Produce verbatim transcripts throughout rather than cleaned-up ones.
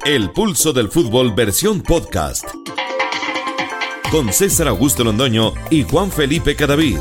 El Pulso del Fútbol versión podcast. Con César Augusto Londoño y Juan Felipe Cadavid.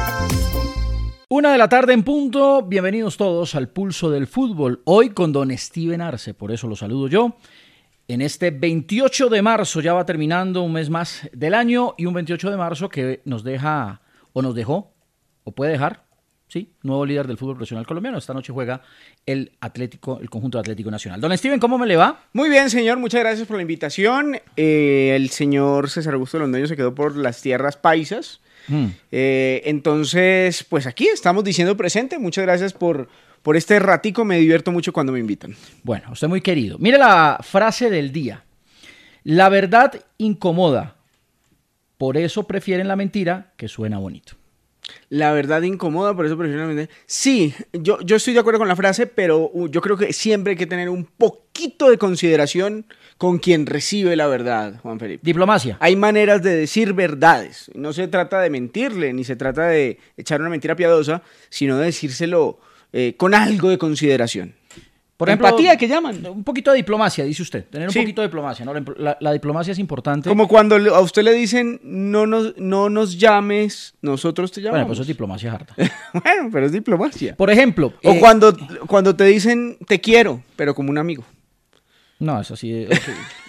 Una de la tarde en punto, bienvenidos todos al Pulso del Fútbol. Hoy con don Steven Arce, por eso lo saludo yo. En este veintiocho de marzo, ya va terminando un mes más del año y un veintiocho de marzo que nos deja, o nos dejó, o puede dejar, sí, nuevo líder del fútbol profesional colombiano. Esta noche juega el Atlético, el conjunto Atlético Nacional. Don Steven, ¿cómo me le va? Muy bien, señor, muchas gracias por la invitación. Eh, el señor César Augusto Londoño se quedó por las tierras paisas. Mm. Eh, entonces, pues aquí estamos diciendo presente. Muchas gracias por, por este ratico. Me divierto mucho cuando me invitan. Bueno, usted muy querido. Mire la frase del día. La verdad incomoda. Por eso prefieren la mentira, que suena bonito. La verdad incomoda, por eso prefiero la mentira. Sí, yo, yo estoy de acuerdo con la frase, pero yo creo que siempre hay que tener un poquito de consideración con quien recibe la verdad, Juan Felipe. Diplomacia. Hay maneras de decir verdades. No se trata de mentirle, ni se trata de echar una mentira piadosa, sino de decírselo eh, con algo de consideración. Por ejemplo, empatía, que llaman. Un poquito de diplomacia, dice usted. Tener un sí. poquito de diplomacia, ¿no? La, la diplomacia es importante. Como cuando a usted le dicen, no nos, no nos llames, nosotros te llamamos. Bueno, pues eso es diplomacia harta. Bueno, pero es diplomacia. Por ejemplo. O eh, cuando, cuando te dicen, te quiero, pero como un amigo. No, eso sí. Es,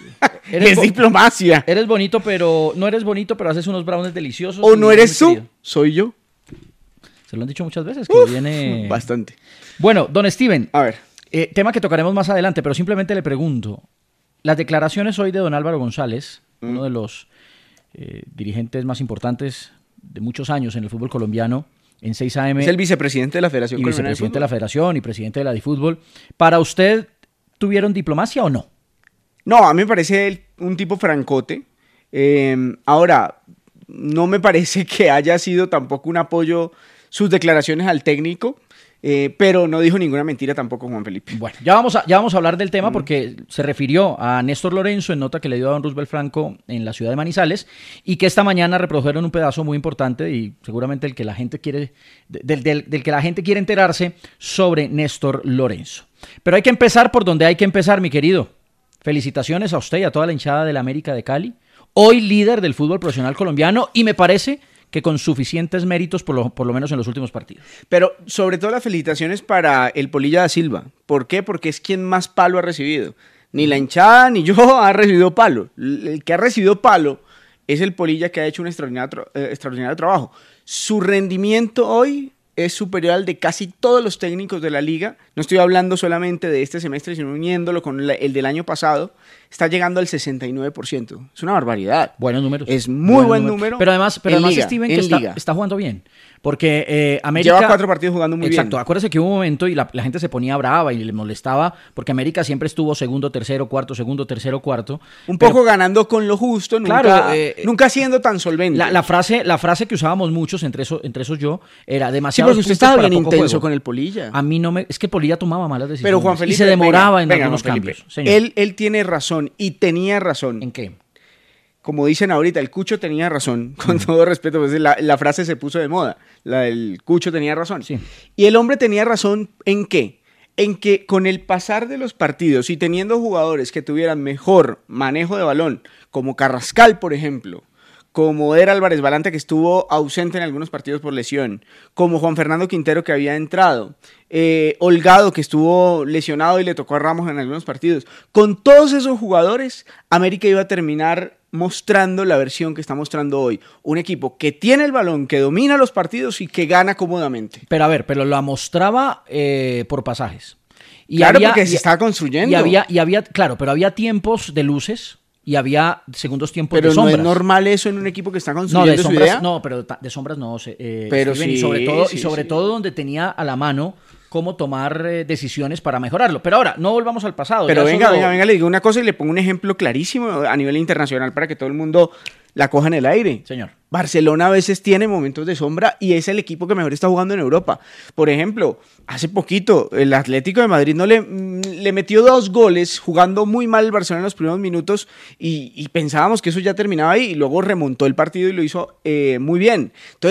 es bo- diplomacia. Eres bonito, pero no eres bonito, pero haces unos brownies deliciosos. O no eres tú, soy yo. Se lo han dicho muchas veces, que Uf, viene... Bastante. Bueno, don Steven. A ver. Eh, tema que tocaremos más adelante, pero simplemente le pregunto. Las declaraciones hoy de don Álvaro González, mm. uno de los eh, dirigentes más importantes de muchos años en el fútbol colombiano, en seis A M. Es el vicepresidente de la Federación y Colombiana de vicepresidente Fútbol. de la Federación y presidente de la Difútbol. ¿Para usted tuvieron diplomacia o no? No, a mí me parece un tipo francote. Eh, ahora, no me parece que haya sido tampoco un apoyo sus declaraciones al técnico. Eh, pero no dijo ninguna mentira tampoco Juan Felipe. Bueno, ya vamos a, ya vamos a hablar del tema porque mm. se refirió a Néstor Lorenzo en nota que le dio a don Roosevelt Franco en la ciudad de Manizales y que esta mañana reprodujeron un pedazo muy importante y seguramente el que la gente quiere, del, del, del que la gente quiere enterarse sobre Néstor Lorenzo. Pero hay que empezar por donde hay que empezar, mi querido. Felicitaciones a usted y a toda la hinchada del América de Cali, hoy líder del fútbol profesional colombiano y me parece que con suficientes méritos, por lo, por lo menos en los últimos partidos. Pero sobre todo las felicitaciones para el Polilla da Silva. ¿Por qué? Porque es quien más palo ha recibido. Ni la hinchada ni yo ha recibido palo. El que ha recibido palo es el Polilla, que ha hecho un extraordinario, eh, extraordinario trabajo. Su rendimiento hoy es superior al de casi todos los técnicos de la liga. No estoy hablando solamente de este semestre, sino uniéndolo con la, el del año pasado. Está llegando al sesenta y nueve por ciento. Es una barbaridad. Buenos números. Es muy buen número. número. Pero además, pero además liga, Steven, que está, está jugando bien. Porque eh, América... Lleva cuatro partidos jugando muy exacto, bien. Exacto. Acuérdese que hubo un momento y la, la gente se ponía brava y le molestaba porque América siempre estuvo segundo, tercero, cuarto, segundo, tercero, cuarto. Un pero, poco ganando con lo justo, nunca, claro, eh, nunca siendo tan solvente. La, la, frase, la frase que usábamos muchos, entre, eso, entre esos yo, era demasiado... Sí, porque usted estaba bien intenso juego. Con el Polilla. A mí no me... Es que Polilla tomaba malas decisiones. Pero Juan Felipe, y se demoraba venga, en venga, algunos Juan cambios. Felipe, Señor. Él, él tiene razón y tenía razón. ¿En qué? Como dicen ahorita, el Cucho tenía razón, con mm. todo respeto, pues la, la frase se puso de moda, la del Cucho tenía razón. Sí. Y el hombre tenía razón ¿en qué? En que con el pasar de los partidos y teniendo jugadores que tuvieran mejor manejo de balón, como Carrascal, por ejemplo, como era Álvarez Balanta, que estuvo ausente en algunos partidos por lesión, como Juan Fernando Quintero, que había entrado, eh, Holgado, que estuvo lesionado y le tocó a Ramos en algunos partidos. Con todos esos jugadores, América iba a terminar mostrando la versión que está mostrando hoy. Un equipo que tiene el balón, que domina los partidos y que gana cómodamente. Pero a ver, pero la mostraba eh, por pasajes. Y claro, había, porque se y, estaba construyendo. Y había, y había, claro, pero había tiempos de luces y había segundos tiempos pero de sombras. Pero no es normal eso en un equipo que está construyendo no, de su sombras, idea. No, pero de sombras no. Eh, pero Steven, sí, y sobre todo, sí, y sobre sí. todo donde tenía a la mano cómo tomar eh, decisiones para mejorarlo. Pero ahora, no volvamos al pasado. Pero venga, solo... venga, venga, le digo una cosa y le pongo un ejemplo clarísimo a nivel internacional para que todo el mundo la coja en el aire. Señor. Barcelona a veces tiene momentos de sombra y es el equipo que mejor está jugando en Europa. Por ejemplo, hace poquito el Atlético de Madrid no le, le metió dos goles jugando muy mal el Barcelona en los primeros minutos y, y pensábamos que eso ya terminaba ahí y luego remontó el partido y lo hizo eh, muy bien. Entonces,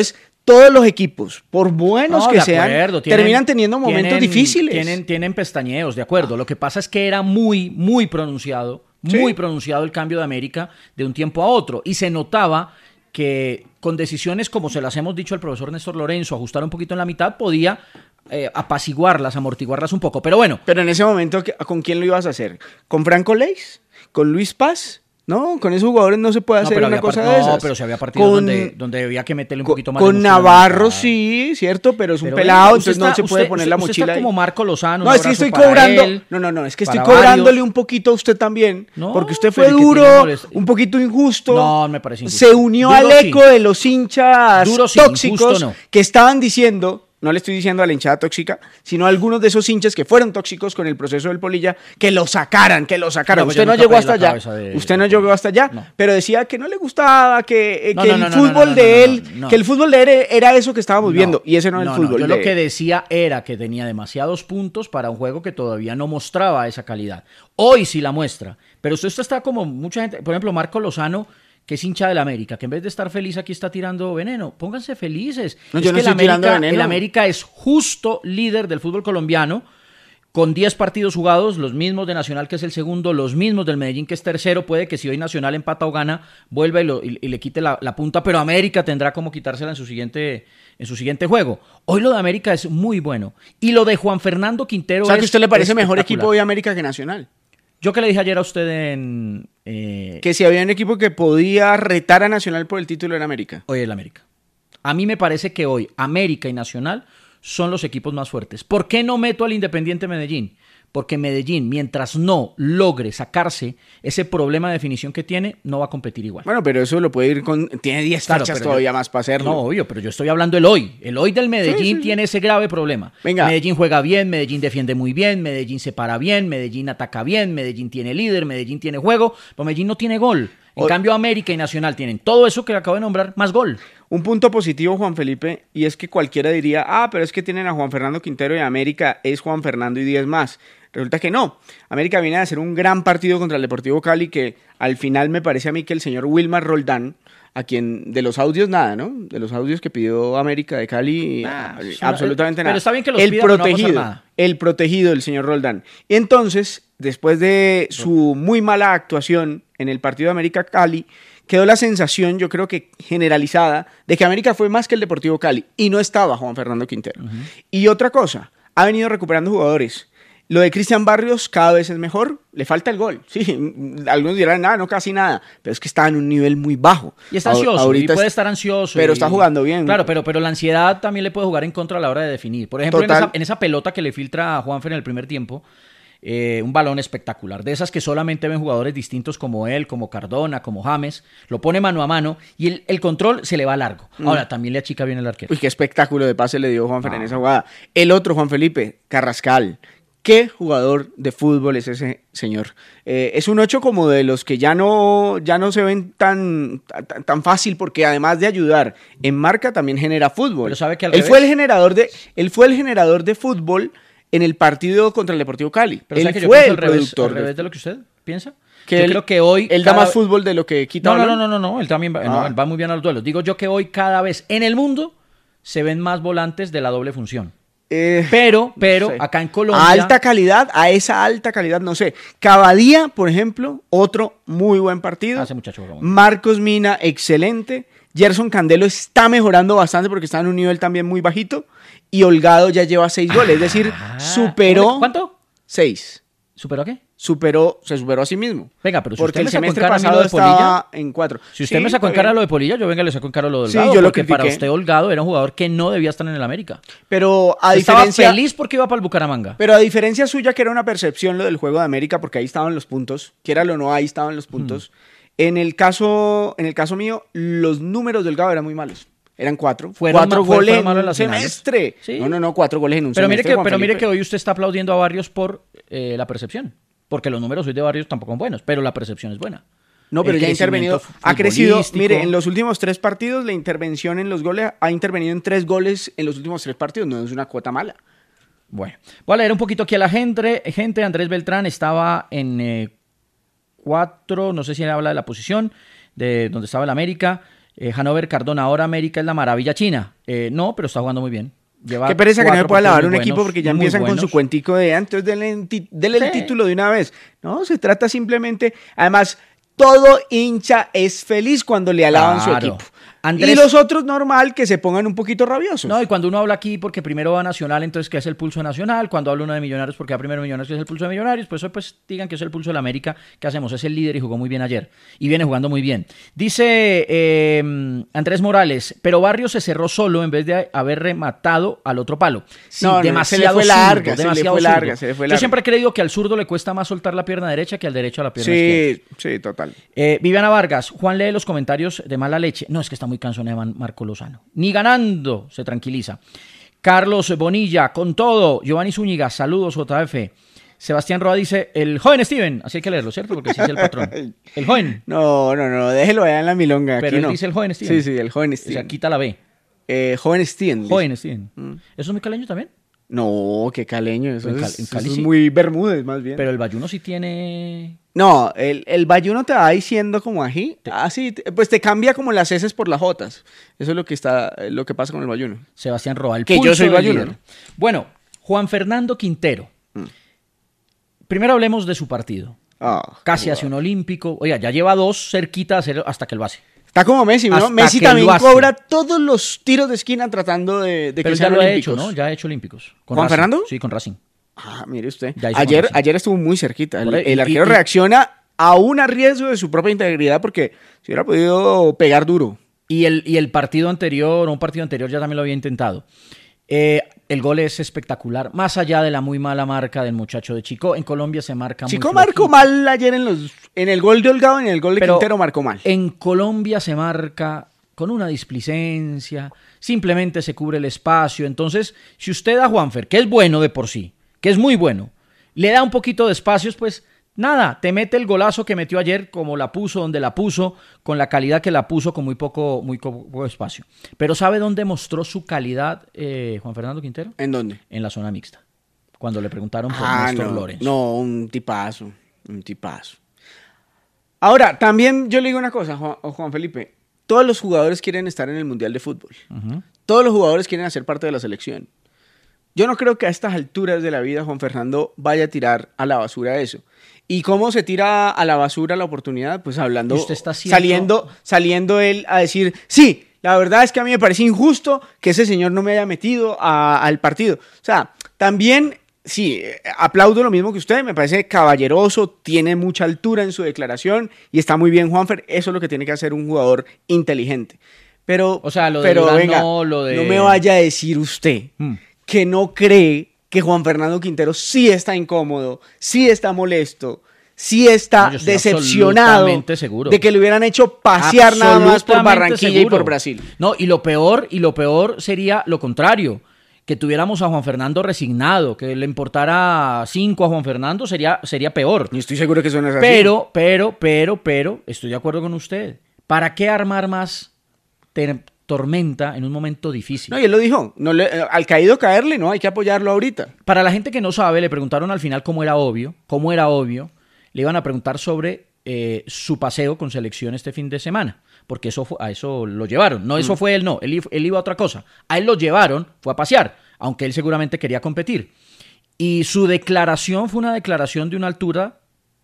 todos los equipos, por buenos No, que de sean, acuerdo, tienen- terminan teniendo momentos tienen- difíciles. Tienen, tienen pestañeos, de acuerdo. Lo que pasa es que era muy, muy pronunciado, Sí. muy pronunciado el cambio de América de un tiempo a otro. Y se notaba que con decisiones como se las hemos dicho al profesor Néstor Lorenzo, ajustar un poquito en la mitad, podía eh, apaciguarlas, amortiguarlas un poco. Pero bueno, Pero en ese momento, ¿qué- ¿con quién lo ibas a hacer? ¿Con Franco Leis? ¿Con Luis Paz? No, con esos jugadores no se puede no, hacer pero una había cosa part- de no, esas. pero si había partidos Con- donde, donde había que meterle un con, poquito más de con emoción a la Navarro mitad. sí, cierto, pero es un Pero pelado, venga, usted entonces no está- se puede usted- poner la usted mochila está ahí. como Marco Lozano. No, un es que abrazo estoy para cobrando. él, no, no, no, es que estoy para cobrándole varios. un poquito a usted también. No, porque usted fue pero ¿y qué tiene duro, molest- un poquito injusto. No, me parece injusto. Se unió Duro al sí. eco de los hinchas Duro sí, tóxicos injusto no. que estaban diciendo. No le estoy diciendo a la hinchada tóxica, sino a algunos de esos hinchas que fueron tóxicos con el proceso del Polilla, que lo sacaran, que lo sacaran. No, pues usted yo no nunca llegó pedí hasta la allá. cabeza de- Usted no llegó hasta allá, No. pero decía que no le gustaba, que, eh, No, que no, el no, no, fútbol no, no, de no, él, no, no. que el fútbol de él era eso que estábamos No, viendo, y ese no es el fútbol yo de lo que él. decía era que tenía demasiados puntos para un juego que todavía no mostraba esa calidad. Hoy sí la muestra, pero usted está como mucha gente, por ejemplo, Marco Lozano, que es hincha del América, que en vez de estar feliz aquí está tirando veneno. Pónganse felices. No, es yo no que el estoy tirando América, veneno. el América es justo líder del fútbol colombiano, con diez partidos jugados, los mismos de Nacional, que es el segundo, los mismos del Medellín, que es tercero. Puede que si hoy Nacional empata o gana, vuelva y, lo- y- y le quite la, la punta, pero América tendrá como quitársela en su, siguiente, en su siguiente juego. Hoy lo de América es muy bueno. Y lo de Juan Fernando Quintero O sea, que a es usted le parece mejor espectacular. equipo hoy América que Nacional. Yo que le dije ayer a usted en... eh, Que si había un equipo que podía retar a Nacional por el título en América. Hoy el América. A mí me parece que hoy América y Nacional son los equipos más fuertes. ¿Por qué no meto al Independiente Medellín? Porque Medellín, mientras no logre sacarse ese problema de definición que tiene, no va a competir igual. Bueno, pero eso lo puede ir con... Tiene diez Claro, fechas pero todavía yo- más para hacerlo. No, obvio, pero yo estoy hablando del hoy. El hoy del Medellín Sí, sí, sí. tiene ese grave problema. Venga. Medellín juega bien, Medellín defiende muy bien, Medellín se para bien, Medellín ataca bien, Medellín tiene líder, Medellín tiene juego, pero Medellín no tiene gol. En O- cambio, América y Nacional tienen todo eso que le acabo de nombrar, más gol. Un punto positivo, Juan Felipe, y es que cualquiera diría, ah, pero es que tienen a Juan Fernando Quintero y América es Juan Fernando y diez más. Resulta que no. América viene a hacer un gran partido contra el Deportivo Cali que al final me parece a mí que el señor Wilmar Roldán, a quien de los audios nada, ¿no? De los audios que pidió América de Cali, Ah, eh, suena- absolutamente pero nada. está bien que los el pida, pero no va a pasar protegido, nada. el protegido del señor Roldán. Y entonces, después de su muy mala actuación en el partido de América Cali, quedó la sensación, yo creo que generalizada, de que América fue más que el Deportivo Cali y no estaba Juan Fernando Quintero. Uh-huh. Y otra cosa, ha venido recuperando jugadores. Lo de Cristian Barrios cada vez es mejor, le falta el gol. Sí, algunos dirán, nada, no, casi nada, pero es que está en un nivel muy bajo. Y está ansioso, Ahorita y puede es- estar ansioso. Pero y- está jugando bien. Claro, pero, pero la ansiedad también le puede jugar en contra a la hora de definir. Por ejemplo, en Total. esa, en esa pelota que le filtra a Juanfer en el primer tiempo, eh, un balón espectacular, de esas que solamente ven jugadores distintos como él, como Cardona, como James, lo pone mano a mano y el, el control se le va largo. Mm. Ahora, también le achica bien el arquero. Uy, qué espectáculo de pase le dio Juanfer Ah. en esa jugada. El otro, Juan Felipe, Carrascal. ¿Qué jugador de fútbol es ese señor? Eh, es un ocho como de los que ya no, ya no se ven tan, tan, tan fácil porque además de ayudar en marca también genera fútbol. Pero sabe que al él revés- fue el generador de, él fue el generador de fútbol en el partido contra el Deportivo Cali. Pero él ¿sabe que yo fue pienso el al revés, productor. al de- revés de lo que usted piensa? que yo él, creo que hoy... él da cada- más fútbol de lo que quita No, no, balón. no, no, no, él también va, no, Ah. él va muy bien a los duelos. Digo yo que hoy cada vez en el mundo se ven más volantes de la doble función. Eh, Pero, pero, no sé. acá en Colombia... A alta calidad, a esa alta calidad, no sé. Cavadía, por ejemplo, otro muy buen partido. Ah, ese muchacho juega muy bien. Marcos Mina, excelente. Gerson Candelo está mejorando bastante porque está en un nivel también muy bajito. Y Holgado ya lleva seis goles, es decir, Ah, superó... ¿Cuánto? Seis. ¿Superó qué? Superó, se superó a sí mismo. Venga, pero si porque usted el me sacó en semestre cara a mí lo pasado de Polilla, estaba en cuatro. Si usted Sí, me sacó en está cara bien. lo de Polilla, yo venga le saco en cara lo del Sí, Holgado, yo lo porque para critiqué. usted Holgado era un jugador que no debía estar en el América. Pero a Estaba diferencia... feliz porque iba para el Bucaramanga. Pero a diferencia suya, que era una percepción lo del juego de América, porque ahí estaban los puntos, quiéralo o no, ahí estaban los puntos. Hmm. En el caso, en el caso mío, los números del Gabo eran muy malos. Eran cuatro. Fueron cuatro ma- fue- goles fueron en malos un las finales. semestre. Sí. No, no, no, cuatro goles en un Pero mire semestre. que, Juan pero mire Felipe. que hoy usted está aplaudiendo a Barrios por eh, la percepción. Porque los números hoy de Barrios tampoco son buenos, pero la percepción es buena. No, pero El ya ha intervenido. crecimiento Ha crecido. futbolístico. Mire, en los últimos tres partidos, la intervención en los goles ha intervenido en tres goles en los últimos tres partidos. No es una cuota mala. Bueno, voy a leer un poquito aquí a la gente. Gente, Andrés Beltrán estaba en eh, cuatro, no sé si habla de la posición, de donde estaba el América. Eh, Hanover Cardona, ahora América es la maravilla china. Eh, no, pero está jugando muy bien. Lleva Qué pereza que no me pueda lavar un buenos, equipo porque ya empiezan con su cuentico de antes, denle, denle sí. el título de una vez. No, se trata simplemente, además, todo hincha es feliz cuando le alaban claro. su equipo. Andrés, y los otros normal que se pongan un poquito rabiosos. No, y cuando uno habla aquí porque primero va Nacional, entonces que es el pulso de Nacional, cuando habla uno de Millonarios porque va primero Millonarios, que es el pulso de Millonarios, pues, pues digan que es el pulso de la América, ¿qué hacemos? Es el líder y jugó muy bien ayer, y viene jugando muy bien. Dice eh, Andrés Morales, pero Barrios se cerró solo en vez de haber rematado al otro palo. Sí, no, no, demasiado se le fue zurdo, larga, demasiado se le fue larga, se le fue larga. Yo siempre he creído que al zurdo le cuesta más soltar la pierna derecha que al derecho a la pierna sí, izquierda. Sí, sí, total. Eh, Viviana Vargas, Juan lee los comentarios de mala leche. No, es que está muy cansón de Marco Lozano. Ni ganando se tranquiliza. Carlos Bonilla, con todo. Giovanni Zúñiga, saludos J F. Sebastián Roa dice, el joven Steven, así hay que leerlo, ¿cierto? Porque sí es el patrón. El joven. No, no, no, déjelo allá en la milonga. Pero aquí él no. dice el joven Steven. Sí, sí, el joven Steven. O sea, quita la B. Eh, joven Steven. Joven Steven. Mm. ¿Eso es muy caleño también? No, qué caleño, eso, en es, Cali, eso sí. es muy Bermúdez más bien. Pero el bayuno sí tiene... No, el, el bayuno te va diciendo como ají, ah, sí, pues te cambia como las S por las J. Eso es lo que está, lo que pasa con el bayuno. Sebastián Roa, el que pulso yo soy bayuno, ¿no? Bueno, Juan Fernando Quintero. Mm. Primero hablemos de su partido. Oh, Casi wow. hace un olímpico. Oiga, ya lleva dos cerquita hasta que lo hace. Está como Messi, ¿no? Hasta Messi también cobra todos los tiros de esquina tratando de, de Pero que ya sean lo olímpicos. ha hecho, ¿no? Ya ha hecho olímpicos. ¿Con ¿Juan Racing. Fernando? Sí, con Racing. Ah, mire usted. Ayer, ayer estuvo muy cerquita. El, ahí, el arquero y, reacciona aún a riesgo de su propia integridad porque si hubiera podido pegar duro. Y el, y el partido anterior, un partido anterior ya también lo había intentado. Eh, el gol es espectacular, más allá de la muy mala marca del muchacho de Chico. En Colombia se marca Chico muy marcó mal ayer en los en el gol de Holgado y en el gol de Pero Quintero marcó mal. En Colombia se marca con una displicencia, simplemente se cubre el espacio. Entonces, si usted a Juanfer, que es bueno de por sí, que es muy bueno, le da un poquito de espacios, pues nada, te mete el golazo que metió ayer, como la puso, donde la puso, con la calidad que la puso, con muy poco, muy poco espacio. Pero ¿sabe dónde mostró su calidad eh, Juan Fernando Quintero? ¿En dónde? En la zona mixta, cuando le preguntaron por ah, Néstor no, Lorenzo. No, un tipazo, un tipazo. Ahora, también yo le digo una cosa, Juan, Juan Felipe, todos los jugadores quieren estar en el Mundial de Fútbol. Uh-huh. Todos los jugadores quieren hacer parte de la selección. Yo no creo que a estas alturas de la vida Juan Fernando vaya a tirar a la basura eso. ¿Y cómo se tira a la basura la oportunidad? Pues hablando, usted está haciendo... saliendo, saliendo él a decir, sí, la verdad es que a mí me parece injusto que ese señor no me haya metido a, al partido. O sea, también, sí, aplaudo lo mismo que usted, me parece caballeroso, tiene mucha altura en su declaración y está muy bien Juanfer, eso es lo que tiene que hacer un jugador inteligente. Pero, o sea, lo de pero Durán, venga, no, lo de... no me vaya a decir usted hmm. que no cree que Juan Fernando Quintero sí está incómodo, sí está molesto, sí está no, decepcionado seguro. de que le hubieran hecho pasear nada más por Barranquilla seguro. Y por Brasil. No, y lo peor, y lo peor sería lo contrario, que tuviéramos a Juan Fernando resignado, que le importara cinco a Juan Fernando sería, sería peor. Y estoy seguro que eso no es así. Pero, pero, pero, pero, estoy de acuerdo con usted. ¿Para qué armar más ter- tormenta en un momento difícil? No, y él lo dijo, no le, al caído caerle, no, hay que apoyarlo ahorita. Para la gente que no sabe, le preguntaron al final cómo era obvio, cómo era obvio, le iban a preguntar sobre eh, su paseo con selección este fin de semana, porque eso fue, a eso lo llevaron, no, eso mm. fue él, no, él, él iba a otra cosa, a él lo llevaron, fue a pasear, aunque él seguramente quería competir, y su declaración fue una declaración de una altura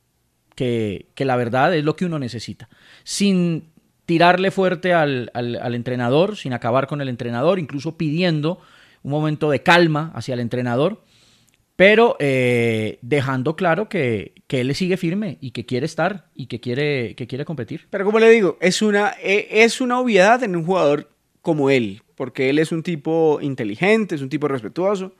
que, que la verdad es lo que uno necesita, sin tirarle fuerte al, al, al entrenador, sin acabar con el entrenador, incluso pidiendo un momento de calma hacia el entrenador, pero eh, dejando claro que, que él sigue firme y que quiere estar y que quiere, que quiere competir. Pero como le digo, es una, es una obviedad en un jugador como él, porque él es un tipo inteligente, es un tipo respetuoso,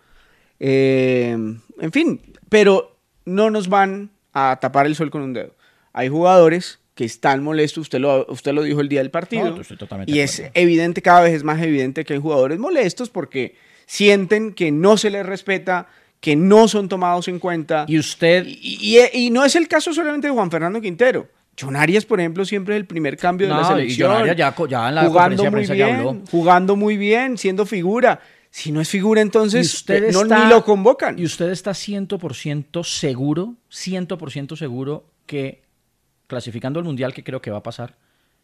eh, en fin, pero no nos van a tapar el sol con un dedo. Hay jugadores que están molestos, usted lo, usted lo dijo el día del partido, no, estoy totalmente y es evidente, cada vez es más evidente que hay jugadores molestos porque sienten que no se les respeta, que no son tomados en cuenta. Y usted... Y, y, y no es el caso solamente de Juan Fernando Quintero. John Arias, por ejemplo, siempre es el primer cambio no, de la selección. Y John Arias ya, ya en la jugando muy bien, bien, que habló. jugando muy bien, siendo figura. Si no es figura, entonces usted eh, no, está, ni lo convocan. Y usted está cien por ciento seguro, cien por ciento seguro que clasificando al Mundial, que creo que va a pasar,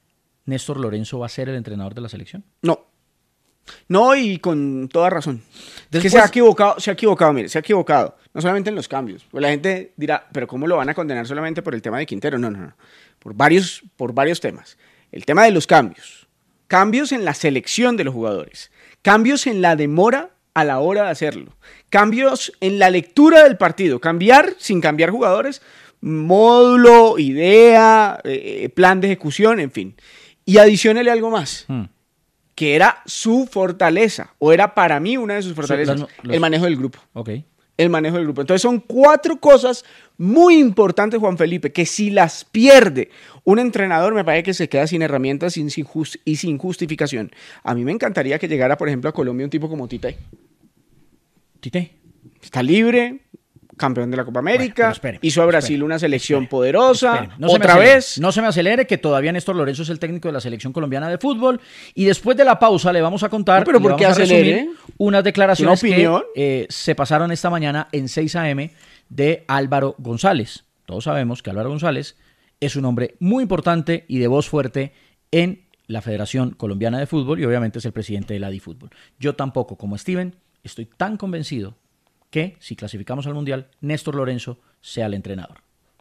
¿Néstor Lorenzo va a ser el entrenador de la selección? No. No, y con toda razón. Después... Es que se ha equivocado, se ha equivocado, mire, se ha equivocado. No solamente en los cambios. Pues la gente dirá, pero ¿cómo lo van a condenar solamente por el tema de Quintero? No, no, no. Por varios, por varios temas. El tema de los cambios. Cambios en la selección de los jugadores. Cambios en la demora a la hora de hacerlo. Cambios en la lectura del partido. Cambiar sin cambiar jugadores. Módulo, idea, eh, plan de ejecución, en fin. Y adiciónele algo más. Hmm. Que era su fortaleza, o era para mí una de sus fortalezas, sí, los, los... el manejo del grupo. Okay. El manejo del grupo. Entonces son cuatro cosas muy importantes, Juan Felipe, que si las pierde un entrenador, me parece que se queda sin herramientas sin, sin just, y sin justificación. A mí me encantaría que llegara, por ejemplo, a Colombia un tipo como Tite. Tite. Está libre, campeón de la Copa América, bueno, espere, hizo a Brasil espere, una selección espere, poderosa, espere. No otra vez. No se me acelere, que todavía Néstor Lorenzo es el técnico de la selección colombiana de fútbol, y después de la pausa le vamos a contar, no, pero ¿por qué acelere? Unas declaraciones ¿Una opinión? que eh, se pasaron esta mañana en seis a eme de Álvaro González. Todos sabemos que Álvaro González es un hombre muy importante y de voz fuerte en la Federación Colombiana de Fútbol y obviamente es el presidente de la DiFútbol. Yo tampoco, como Steven, estoy tan convencido que, si clasificamos al Mundial, Néstor Lorenzo sea el entrenador.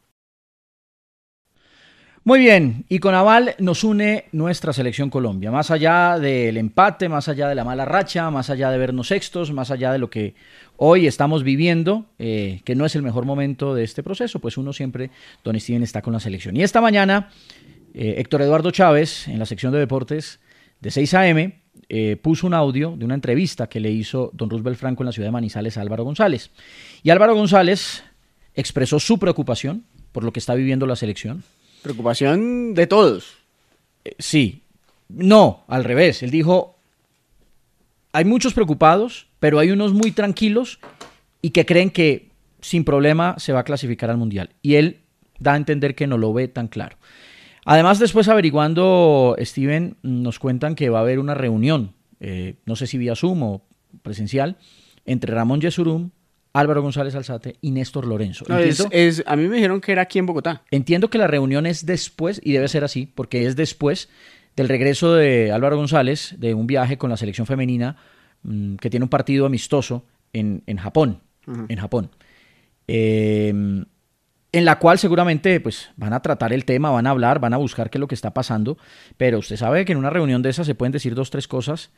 Muy bien, y con aval nos une nuestra selección Colombia. Más allá del empate, más allá de la mala racha, más allá de vernos sextos, más allá de lo que hoy estamos viviendo, eh, que no es el mejor momento de este proceso, pues uno siempre, don Steven, está con la selección. Y esta mañana, eh, Héctor Eduardo Chávez, en la sección de deportes de seis a eme, Eh, puso un audio de una entrevista que le hizo don Roosevelt Franco en la ciudad de Manizales a Álvaro González. Y Álvaro González expresó su preocupación por lo que está viviendo la selección. Preocupación de todos. Eh, sí, no, al revés. Él dijo, hay muchos preocupados, pero hay unos muy tranquilos y que creen que sin problema se va a clasificar al Mundial. Y él da a entender que no lo ve tan claro. Además, después averiguando, Steven, nos cuentan que va a haber una reunión, eh, no sé si vía Zoom o presencial, entre Ramón Yesurum, Álvaro González Alzate y Néstor Lorenzo. No, es, es, a mí me dijeron que era aquí en Bogotá. Entiendo que la reunión es después, y debe ser así, porque es después del regreso de Álvaro González de un viaje con la selección femenina mmm, que tiene un partido amistoso en, en Japón. Uh-huh. En Japón. Eh... En la cual seguramente pues, van a tratar el tema, van a hablar, van a buscar qué es lo que está pasando, pero usted sabe que en una reunión de esas se pueden decir dos, tres cosas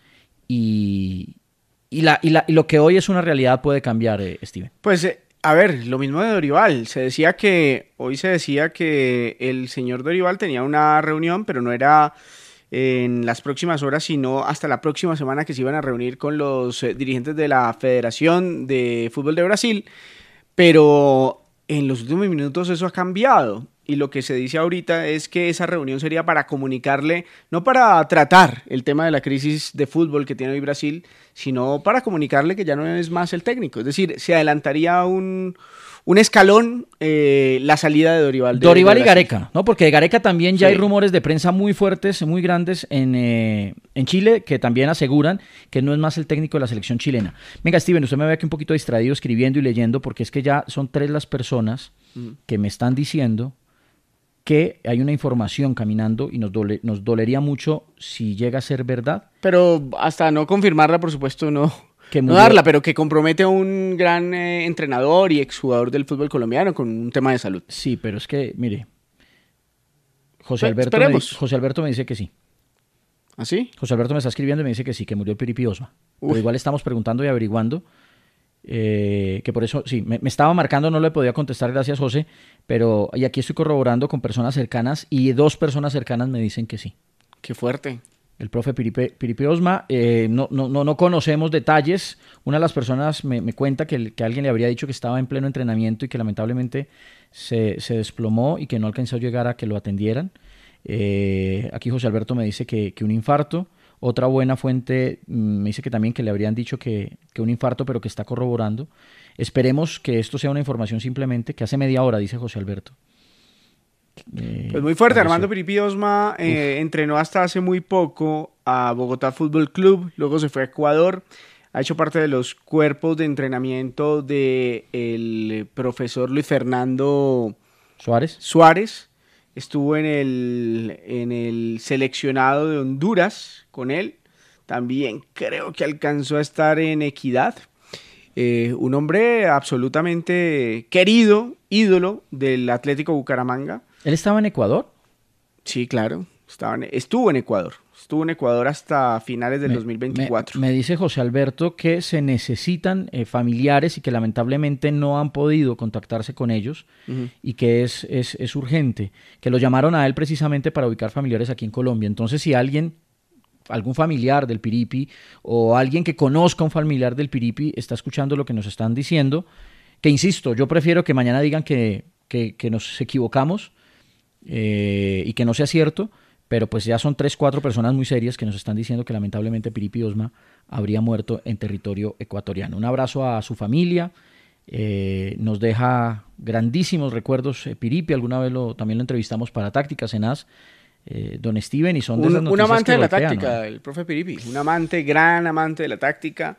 y, y, la, y, la, y lo que hoy es una realidad puede cambiar, eh, Steven. Pues, eh, a ver, lo mismo de Dorival. Se decía que, hoy se decía que el señor Dorival tenía una reunión, pero no era en las próximas horas, sino hasta la próxima semana que se iban a reunir con los eh, dirigentes de la Federación de Fútbol de Brasil, pero en los últimos minutos eso ha cambiado y lo que se dice ahorita es que esa reunión sería para comunicarle, no para tratar el tema de la crisis de fútbol que tiene hoy Brasil, sino para comunicarle que ya no es más el técnico. Es decir, se adelantaría un, un escalón eh, la salida de Dorival. De, Dorival de y Gareca, ¿no? Porque de Gareca también ya sí. hay rumores de prensa muy fuertes, muy grandes en, eh, en Chile, que también aseguran que no es más el técnico de la selección chilena. Venga, Steven, usted me ve aquí un poquito distraído escribiendo y leyendo, porque es que ya son tres las personas mm. que me están diciendo que hay una información caminando y nos, dole, nos dolería mucho si llega a ser verdad. Pero hasta no confirmarla, por supuesto, no... Que no darla, pero que compromete a un gran eh, entrenador y exjugador del fútbol colombiano con un tema de salud. Sí, pero es que, mire, José Alberto, me, José Alberto me dice que sí. ¿Ah, sí? José Alberto me está escribiendo y me dice que sí, que murió Piripi Osma. Pero igual estamos preguntando y averiguando, eh, que por eso, sí, me, me estaba marcando, no le podía contestar, gracias José, pero y aquí estoy corroborando con personas cercanas y dos personas cercanas me dicen que sí. Qué fuerte. El profe Piripi, Piripi Osma, eh, no, no, no, no conocemos detalles. Una de las personas me, me cuenta que, el, que alguien le habría dicho que estaba en pleno entrenamiento y que lamentablemente se, se desplomó y que no alcanzó a llegar a que lo atendieran. Eh, aquí José Alberto me dice que, que un infarto. Otra buena fuente me dice que también que le habrían dicho que, que un infarto, pero que está corroborando. Esperemos que esto sea una información simplemente, que hace media hora, dice José Alberto. Eh, pues muy fuerte, Armando Piripi Osma eh, entrenó hasta hace muy poco a Bogotá Fútbol Club, luego se fue a Ecuador, ha hecho parte de los cuerpos de entrenamiento del profesor Luis Fernando Suárez, Suárez estuvo en el, en el seleccionado de Honduras con él, también creo que alcanzó a estar en Equidad. Eh, un hombre absolutamente querido, ídolo del Atlético Bucaramanga. ¿Él estaba en Ecuador? Sí, claro, estaba en, estuvo en Ecuador. Estuvo en Ecuador hasta finales del me, dos mil veinticuatro. Me, me dice José Alberto que se necesitan eh, familiares y que lamentablemente no han podido contactarse con ellos uh-huh. y que es, es, es urgente, que lo llamaron a él precisamente para ubicar familiares aquí en Colombia. Entonces, si alguien, algún familiar del Piripi o alguien que conozca a un familiar del Piripi está escuchando lo que nos están diciendo, que insisto, yo prefiero que mañana digan que, que, que nos equivocamos eh, y que no sea cierto, pero pues ya son tres, cuatro personas muy serias que nos están diciendo que lamentablemente Piripi Osma habría muerto en territorio ecuatoriano. Un abrazo a su familia, eh, nos deja grandísimos recuerdos eh, Piripi, alguna vez lo, también lo entrevistamos para Tácticas en A S, eh, don Steven, y son de un, esas noticias un amante que de la golpean, táctica, ¿no? El profe Piripi, un amante, gran amante de la táctica.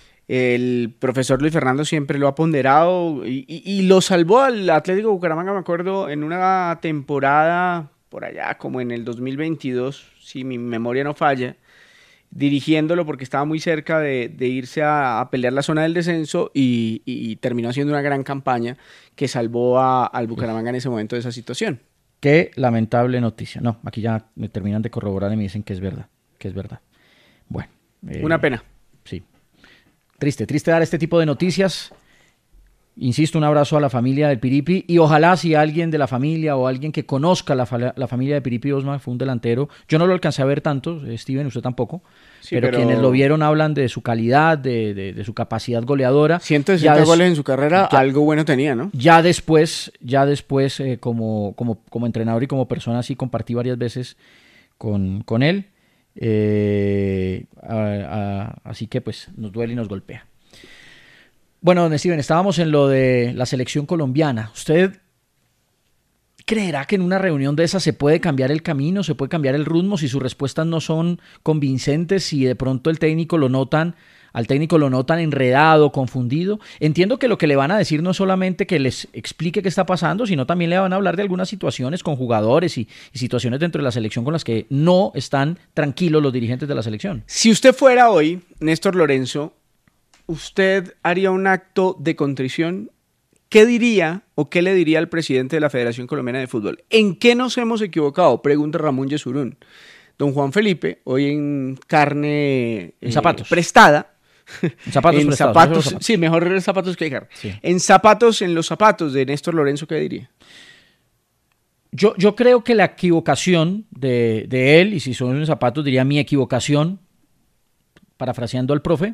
El profesor Luis Fernando siempre lo ha ponderado y, y, y lo salvó al Atlético Bucaramanga, me acuerdo, en una temporada por allá, como en el dos mil veintidós, si mi memoria no falla, dirigiéndolo porque estaba muy cerca de, de irse a, a pelear la zona del descenso y, y, y terminó haciendo una gran campaña que salvó a, al Bucaramanga en ese momento de esa situación. Qué lamentable noticia. No, aquí ya me terminan de corroborar y me dicen que es verdad, que es verdad. Bueno. Eh, una pena. Sí. Triste, triste dar este tipo de noticias. Insisto, un abrazo a la familia del Piripi y ojalá si alguien de la familia o alguien que conozca la, fa- la familia de Piripi Osma, fue un delantero. Yo no lo alcancé a ver tanto, Steven, usted tampoco, sí, pero, pero quienes lo vieron hablan de su calidad, de, de, de su capacidad goleadora. ciento sesenta des- goles en su carrera, ya, algo bueno tenía, ¿no? Ya después, ya después eh, como, como, como entrenador y como persona, sí compartí varias veces con, con él. Eh, a, a, así que pues nos duele y nos golpea. Bueno, don Steven, estábamos en lo de la selección colombiana. ¿Usted creerá que en una reunión de esas se puede cambiar el camino, se puede cambiar el ritmo si sus respuestas no son convincentes, si de pronto el técnico lo notan, al técnico lo notan enredado, confundido? Entiendo que lo que le van a decir no es solamente que les explique qué está pasando, sino también le van a hablar de algunas situaciones con jugadores y, y situaciones dentro de la selección con las que no están tranquilos los dirigentes de la selección. Si usted fuera hoy, Néstor Lorenzo, ¿usted haría un acto de contrición? ¿Qué diría o qué le diría al presidente de la Federación Colombiana de Fútbol? ¿En qué nos hemos equivocado? Pregunta Ramón Yesurún. Don Juan Felipe, hoy en carne en zapatos. Eh, prestada. En zapatos en prestados. Zapatos, zapatos. Sí, mejor zapatos que carne. Sí. En zapatos, en los zapatos de Néstor Lorenzo, ¿qué diría? Yo, yo creo que la equivocación de, de él, y si son en zapatos diría mi equivocación, parafraseando al profe,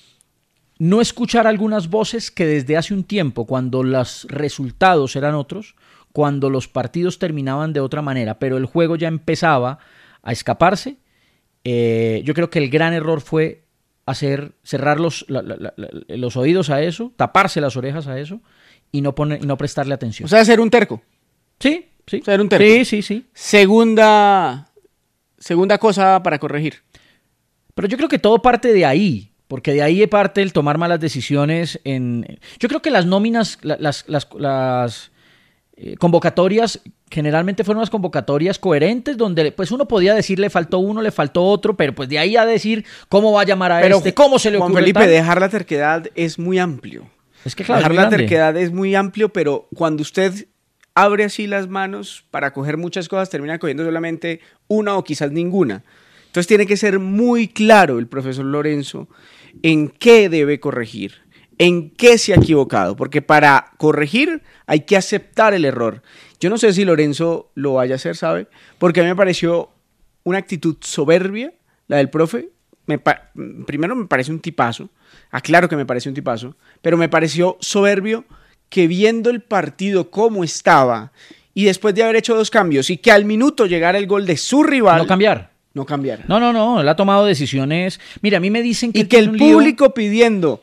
no escuchar algunas voces que desde hace un tiempo, cuando los resultados eran otros, cuando los partidos terminaban de otra manera, pero el juego ya empezaba a escaparse, eh, yo creo que el gran error fue hacer, cerrar los, la, la, la, los oídos a eso, taparse las orejas a eso y no, poner, y no prestarle atención. O sea, ser un terco. Sí, sí. Ser un terco. Sí, sí, sí. Segunda, segunda cosa para corregir. Pero yo creo que todo parte de ahí. Porque de ahí parte el tomar malas decisiones. En, yo creo que las nóminas, las, las, las eh, convocatorias, generalmente fueron unas convocatorias coherentes, donde pues uno podía decir le faltó uno, le faltó otro, pero pues de ahí a decir cómo va a llamar a pero, este, cómo se le ocurre. Juan Felipe, tal. Dejar la terquedad es muy amplio. Es que claro, dejar es la grande. terquedad es muy amplio, pero cuando usted abre así las manos para coger muchas cosas, termina cogiendo solamente una o quizás ninguna. Entonces tiene que ser muy claro el profesor Lorenzo en qué debe corregir, en qué se ha equivocado, porque para corregir hay que aceptar el error. Yo no sé si Lorenzo lo vaya a hacer, ¿sabe? Porque a mí me pareció una actitud soberbia la del profe. Me pa- primero me parece un tipazo, aclaro que me parece un tipazo, pero me pareció soberbio que viendo el partido como estaba y después de haber hecho dos cambios y que al minuto llegara el gol de su rival... No cambiar. No cambiar. No, no, no, él ha tomado decisiones. Mira, a mí me dicen que... Y que el público lío... pidiendo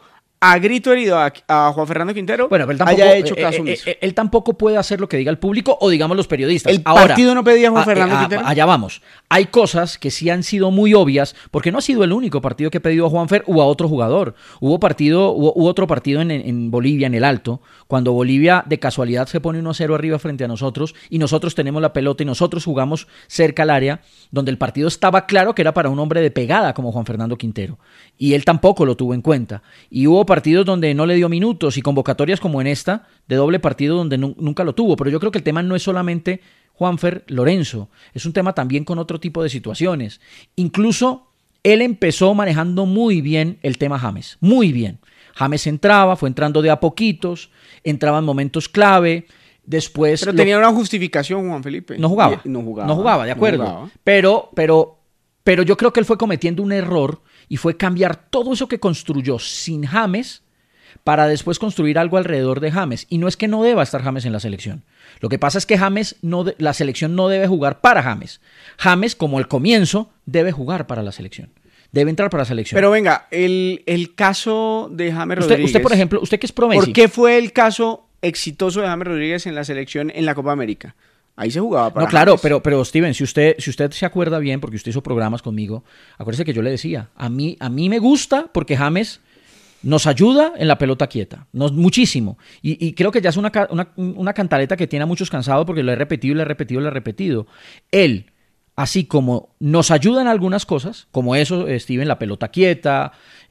a grito herido a, a Juan Fernando Quintero, bueno, pero él tampoco, haya hecho caso eh, omiso. Eh, eh, él tampoco puede hacer lo que diga el público o digamos los periodistas. ¿El Ahora, partido no pedía a Juan a, Fernando a, Quintero? Allá vamos. Hay cosas que sí han sido muy obvias, porque no ha sido el único partido que ha pedido a Juanfer o a otro jugador. Hubo partido, hubo, hubo otro partido en, en Bolivia, en el Alto, cuando Bolivia de casualidad se pone uno a cero arriba frente a nosotros y nosotros tenemos la pelota y nosotros jugamos cerca al área, donde el partido estaba claro que era para un hombre de pegada como Juan Fernando Quintero. Y él tampoco lo tuvo en cuenta. Y hubo partidos donde no le dio minutos y convocatorias como en esta, de doble partido, donde nu- nunca lo tuvo. Pero yo creo que el tema no es solamente Juanfer Lorenzo, es un tema también con otro tipo de situaciones. Incluso él empezó manejando muy bien el tema James, muy bien. James entraba, fue entrando de a poquitos, entraba en momentos clave, después... Pero lo... tenía una justificación, Juan Felipe. No jugaba. No jugaba. No jugaba, de acuerdo. No jugaba. Pero, pero, pero yo creo que él fue cometiendo un error y fue cambiar todo eso que construyó sin James para después construir algo alrededor de James. Y no es que no deba estar James en la selección. Lo que pasa es que James no de, la selección no debe jugar para James. James, como el comienzo, debe jugar para la selección. Debe entrar para la selección. Pero venga, el, el caso de James usted, Rodríguez. Usted, por ejemplo, usted que es pro Messi. ¿Por qué fue el caso exitoso de James Rodríguez en la selección en la Copa América? Ahí se jugaba para No, claro, James. pero, pero Steven, si usted, si usted se acuerda bien, porque usted hizo programas conmigo, acuérdese que yo le decía, a mí, a mí me gusta porque James nos ayuda en la pelota quieta, nos, muchísimo. Y, y creo que ya es una, una, una cantaleta que tiene a muchos cansados porque lo he repetido y lo he repetido y lo he repetido. Él, así como nos ayuda en algunas cosas, como eso, Steven, la pelota quieta,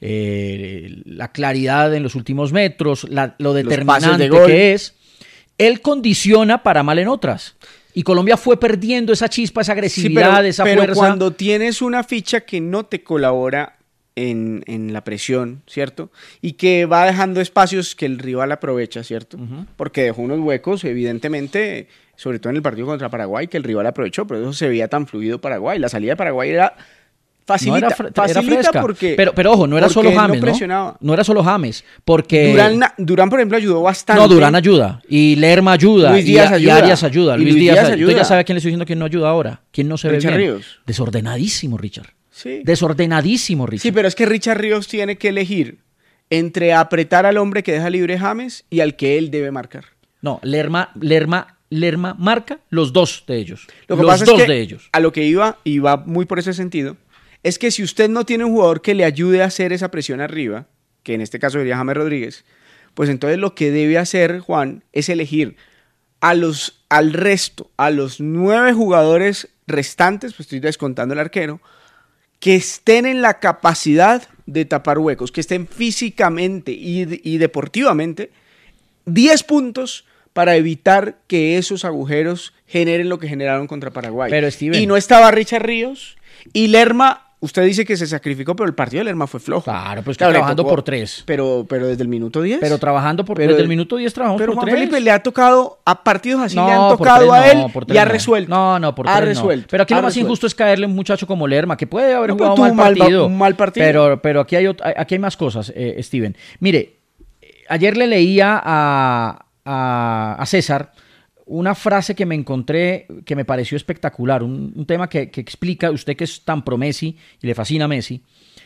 eh, la claridad en los últimos metros, la, lo determinante de gol. que es, él condiciona para mal en otras. Y Colombia fue perdiendo esa chispa, esa agresividad, sí, pero, esa pero fuerza. cuando tienes una ficha que no te colabora en, en la presión, ¿cierto? Y que va dejando espacios que el rival aprovecha, ¿cierto? Uh-huh. Porque dejó unos huecos, evidentemente, sobre todo en el partido contra Paraguay, que el rival aprovechó, pero eso se veía tan fluido Paraguay. La salida de Paraguay era... Facilita, no era, fre- facilita era fresca, porque, pero, pero ojo, no era solo James, no, presionaba. ¿no? No era solo James, porque... Durán, Durán, por ejemplo, ayudó bastante. No, Durán ayuda, y Lerma ayuda, Luis Díaz y, ayuda. y Arias ayuda, Y Luis, Luis Díaz, Díaz ayuda. ayuda. Usted ya sabe a quién le estoy diciendo que no ayuda ahora, quién no se Richard ve bien. Ríos. Desordenadísimo, Richard. Sí. Desordenadísimo, Richard. Sí, pero es que Richard Ríos tiene que elegir entre apretar al hombre que deja libre James y al que él debe marcar. No, Lerma, Lerma, Lerma marca los dos de ellos. Lo que los pasa dos es que de ellos. A lo que iba, y va muy por ese sentido, es que si usted no tiene un jugador que le ayude a hacer esa presión arriba, que en este caso sería James Rodríguez, pues entonces lo que debe hacer Juan es elegir a los, al resto, a los nueve jugadores restantes, pues estoy descontando el arquero, que estén en la capacidad de tapar huecos, que estén físicamente y, y deportivamente diez puntos para evitar que esos agujeros generen lo que generaron contra Paraguay. Pero, Steven, y no estaba Richard Ríos y Lerma. Usted dice que se sacrificó, pero el partido de Lerma fue flojo. Claro, pues que claro, trabajando tocó, por tres. Pero, pero desde el minuto diez. Pero trabajando por pero, desde el minuto diez trabajamos pero por Juan tres. Felipe le ha tocado a partidos así, no, le han por tocado tres, a él no, por tres y ha no. resuelto. No, no, por ha tres resuelto. no. Pero aquí ha lo más resuelto. injusto es caerle a un muchacho como Lerma, que puede haber No, jugado tuvo un mal partido. Un mal partido. Pero, pero aquí, hay, aquí hay más cosas, eh, Steven. Mire, ayer le leía a, a, a César una frase que me encontré que me pareció espectacular, un, un tema que, que explica, usted que es tan pro Messi y le fascina Messi,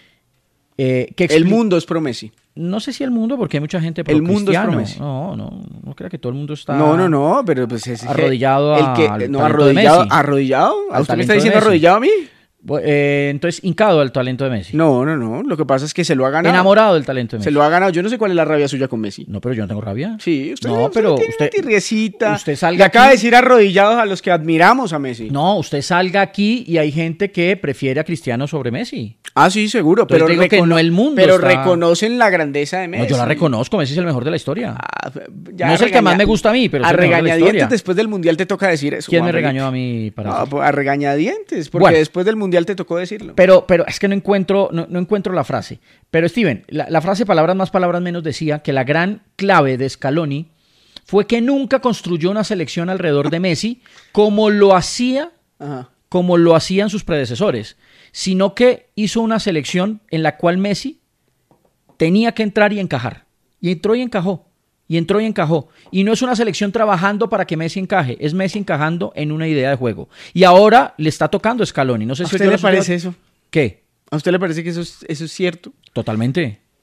eh, que el mundo es pro Messi. No sé si el mundo, porque hay mucha gente pro El mundo es pro Cristiano. Messi. No, no, no crea que todo el mundo está No, no, no, pero pues es arrodillado el que, al no, talento arrodillado, de Messi. arrodillado. ¿A Al usted me talento está de diciendo Messi. arrodillado a mí? Eh, entonces, hincado al talento de Messi. No, no, no. Lo que pasa es que se lo ha ganado. Enamorado del talento de Messi. Se lo ha ganado. Yo no sé cuál es la rabia suya con Messi. No, pero yo no tengo rabia. Sí, usted, no, usted pero tiene usted, una tirriecita. usted salga Le acaba aquí, de decir arrodillados a los que admiramos a Messi. No, usted salga aquí y hay gente que prefiere a Cristiano sobre Messi. Ah, sí, seguro. Entonces Pero, digo que no el mundo pero está... reconocen la grandeza de Messi. No, yo la reconozco. Messi es el mejor de la historia. Ah, no es el que más me gusta a mí, pero es a el mejor de la regañadientes historia. después del Mundial te toca decir eso. ¿Quién Juan me Felipe? regañó a mí para No, eso? pues, a regañadientes, porque Bueno. después del Mundial te tocó decirlo. Pero, pero es que no encuentro, no, no encuentro la frase. Pero Steven, la, la frase palabras más, palabras menos decía que la gran clave de Scaloni fue que nunca construyó una selección alrededor de Messi como lo hacía, Ajá. como lo hacían sus predecesores, sino que hizo una selección en la cual Messi tenía que entrar y encajar. Y entró y encajó. Y entró y encajó. Y no es una selección trabajando para que Messi encaje, es Messi encajando en una idea de juego. Y ahora le está tocando Scaloni. No sé ¿A si usted yo le lo- parece eso? ¿Qué? ¿A usted le parece que eso es, eso es cierto? Totalmente.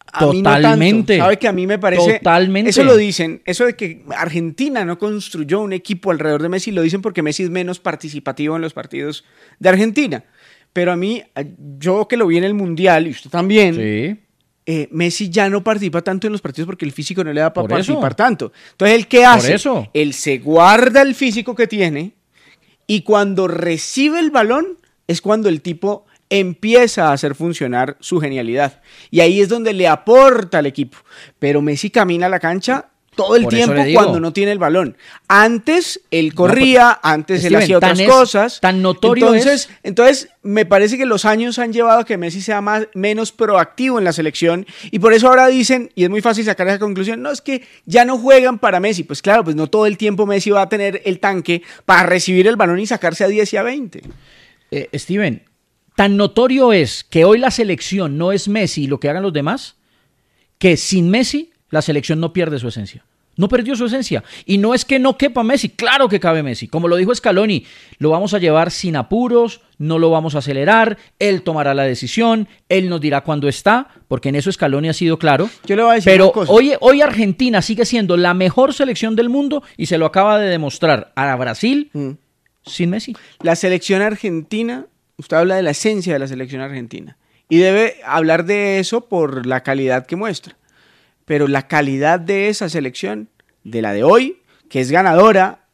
A mí Totalmente. no tanto. ¿Sabe que a mí me parece? Totalmente. Eso lo dicen, eso de que Argentina no construyó un equipo alrededor de Messi, lo dicen porque Messi es menos participativo en los partidos de Argentina. Pero a mí, yo que lo vi en el Mundial, y usted también, Sí. eh, Messi ya no participa tanto en los partidos porque el físico no le da para Por participar eso. tanto. Entonces, ¿él qué hace? Por eso. Él se guarda el físico que tiene y cuando recibe el balón es cuando el tipo empieza a hacer funcionar su genialidad. Y ahí es donde le aporta al equipo. Pero Messi camina a la cancha todo el Por eso tiempo le digo. cuando no tiene el balón. Antes él corría, No, pues, antes él Steven, hacía otras tan es- cosas. tan notorio entonces, es- entonces, me parece que los años han llevado a que Messi sea más, menos proactivo en la selección y por eso ahora dicen, y es muy fácil sacar esa conclusión, no, es que ya no juegan para Messi. Pues claro, pues no todo el tiempo Messi va a tener el tanque para recibir el balón y sacarse a diez y a veinte. Eh, Steven, tan notorio es que hoy la selección no es Messi y lo que hagan los demás, que sin Messi la selección no pierde su esencia. No perdió su esencia. Y no es que no quepa Messi, claro que cabe Messi. Como lo dijo Scaloni, lo vamos a llevar sin apuros, no lo vamos a acelerar, él tomará la decisión, él nos dirá cuándo está, porque en eso Scaloni ha sido claro. Yo le voy a decir Pero una cosa. hoy, hoy Argentina sigue siendo la mejor selección del mundo y se lo acaba de demostrar a Brasil Mm. sin Messi. La selección argentina, usted habla de la esencia de la selección argentina y debe hablar de eso por la calidad que muestra. Pero la calidad de esa selección, de la de hoy, que es ganadora,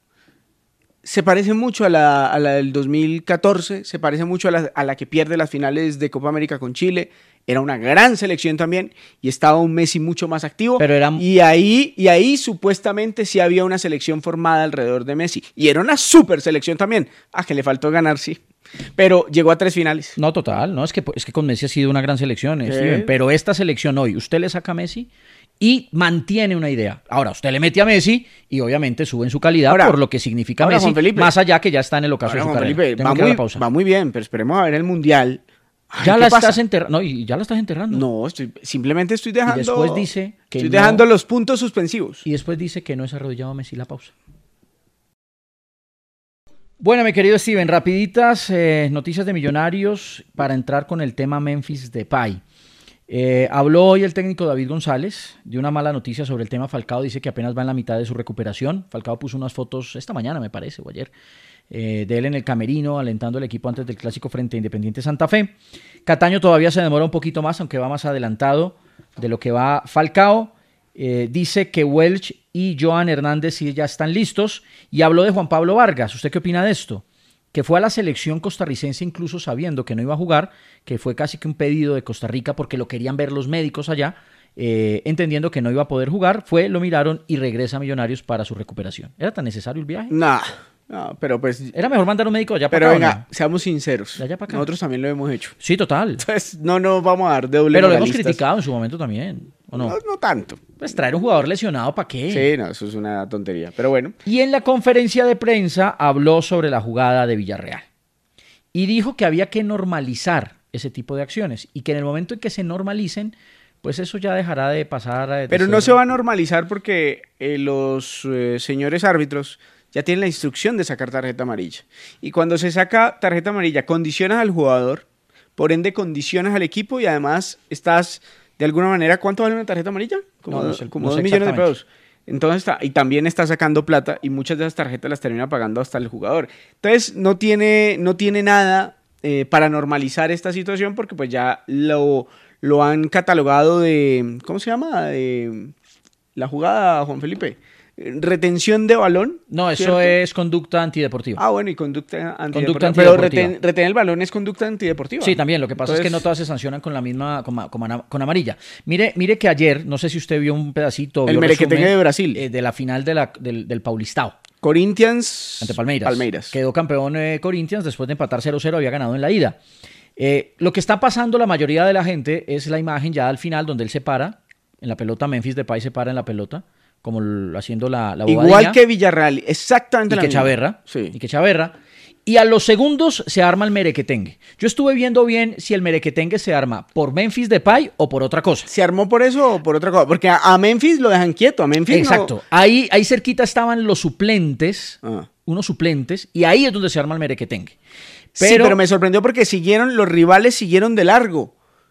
se parece mucho a la, a la del dos mil catorce, se parece mucho a la, a la que pierde las finales de Copa América con Chile. Era una gran selección también y estaba un Messi mucho más activo. Pero era- y, ahí, y ahí supuestamente sí había una selección formada alrededor de Messi. Y era una super selección también. Ah, que le faltó ganar, sí. Pero llegó a tres finales. No, total, no, es que, es que con Messi ha sido una gran selección, eh, Sí. Steven, pero esta selección hoy, usted le saca a Messi y mantiene una idea. Ahora, usted le mete a Messi y obviamente sube en su calidad Ahora- por lo que significa ahora, Messi, Juan Felipe. más allá que ya está en el ocaso Ahora, de su Juan carrera. Felipe, Tengo va que dar muy, la pausa. va muy bien, pero esperemos a ver el Mundial. Ay, ya ¿qué la pasa? estás enterrando, no, y ya la estás enterrando. No, estoy, simplemente estoy dejando... después dice que Estoy no- dejando los puntos suspensivos. Y después dice que no es arrodillado a Messi. La pausa. Bueno, mi querido Steven, rapiditas eh, noticias de Millonarios para entrar con el tema Memphis Depay. Eh, habló hoy el técnico David González de una mala noticia sobre el tema Falcao. Dice que apenas va en la mitad de su recuperación. Falcao puso unas fotos esta mañana, me parece, o ayer, eh, de él en el camerino, alentando al equipo antes del clásico frente a Independiente Santa Fe. Cataño todavía se demora un poquito más, aunque va más adelantado de lo que va Falcao. Eh, dice que Welch y Johan Hernández sí ya están listos. Y habló de Juan Pablo Vargas. ¿Usted qué opina de esto? Que fue a la selección costarricense incluso sabiendo que no iba a jugar, que fue casi que un pedido de Costa Rica porque lo querían ver los médicos allá, eh, entendiendo que no iba a poder jugar, fue, lo miraron y regresa a Millonarios para su recuperación. ¿Era tan necesario el viaje? No, no, pero pues... Era mejor mandar a un médico allá Pero para acá. venga, ¿o no? seamos sinceros. De allá para acá. Nosotros también lo hemos hecho. Sí, total. Entonces, no nos vamos a dar doble Pero lo hemos moralistas. criticado en su momento también, ¿o no? No, no tanto. Pues traer un jugador lesionado, ¿para qué? Sí, no, eso es una tontería. Pero bueno, Y en la conferencia de prensa habló sobre la jugada de Villarreal. Y dijo que había que normalizar ese tipo de acciones y que en el momento en que se normalicen, pues eso ya dejará de pasar. De pero ser- no se va a normalizar porque eh, los eh, señores árbitros ya tienen la instrucción de sacar tarjeta amarilla. Y cuando se saca tarjeta amarilla, condicionas al jugador, por ende condicionas al equipo y además estás, de alguna manera, ¿cuánto vale una tarjeta amarilla? Como, No, no do- sé, como no dos sé millones de exactamente. pesos. Entonces está, y también está sacando plata y muchas de esas tarjetas las termina pagando hasta el jugador. Entonces no tiene, no tiene nada eh, para normalizar esta situación porque pues ya lo, lo han catalogado de, ¿cómo se llama? De la jugada, Juan Felipe. Eh, Retención de balón. No, eso ¿cierto? es conducta antideportiva. Ah, bueno, y conducta antideportiva. Conducta Pero antideportiva. reten- retener el balón es conducta antideportiva. Sí, también. Lo que pasa es que no Entonces, todas se sancionan con la misma, con, ma- con ana- con amarilla. Mire, mire que ayer, no sé si usted vio un pedacito, El vio merequetengue resumen, de Brasil. eh, de la final de la, del, del Paulistao. Corinthians Ante Palmeiras. Palmeiras. Quedó campeón eh, Corinthians después de empatar cero cero, había ganado en la ida. Eh, lo que está pasando la mayoría de la gente es la imagen ya al final donde él se para en la pelota, Memphis Depay se para en la pelota, como l- haciendo la, la bobadilla. Igual que Villarreal, exactamente y la que misma. Chaverra, Sí. y que Chaverra. Y a los segundos se arma el merequetengue. Yo estuve viendo bien si el merequetengue se arma por Memphis Depay o por otra cosa. ¿Se armó por eso o por otra cosa? Porque a, a Memphis lo dejan quieto, a Memphis no- Exacto. Ahí, ahí cerquita estaban los suplentes, Ah. unos suplentes, y ahí es donde se arma el merequetengue. sí, pero me sorprendió porque siguieron, los rivales siguieron de largo.